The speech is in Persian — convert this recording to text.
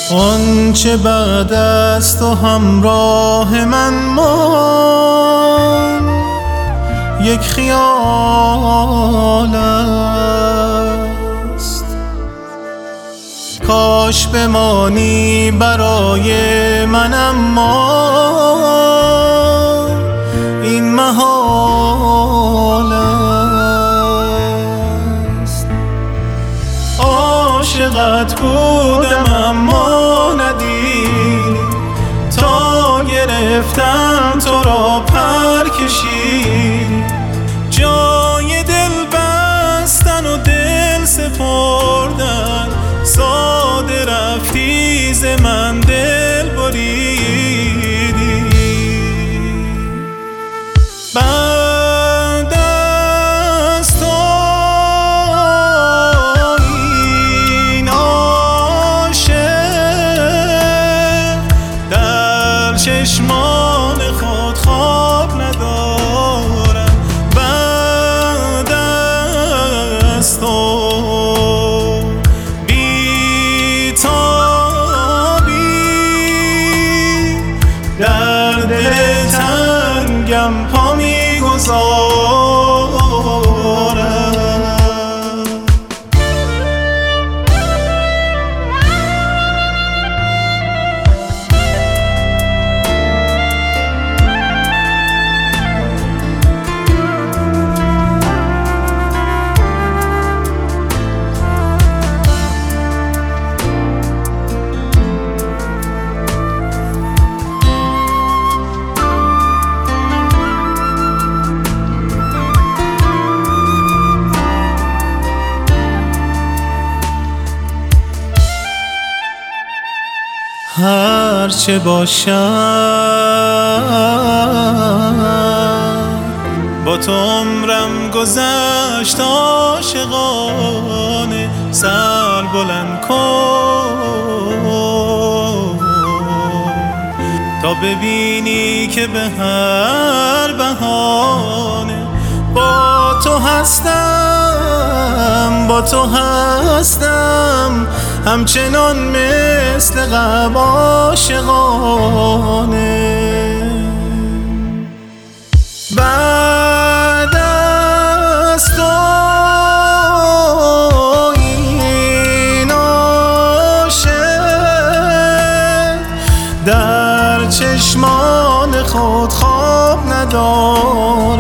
آنچه بعد از تو همراه من مان یک خیال است. کاش بمانی برای من، اما این محال است. عاشقت بودم اما ندید، تا گرفتم تو را پر کشید. جای دل بستن و دل سپردن، ساده رفتی ز من دل بریدی. بعد از تو این عاشق در چشمان خود خواب ندارم. بعد از تو در دل تنگم پا می‌گذارم. هرچه باشم با تو عمرم گذشت عاشقانه. سر بلند کن تا ببینی که به هر بهانه با تو هستم، با تو هستم همچنان مثل قبل عاشقانه. بعد از تو این عاشق در چشمان خود خواب ندارم.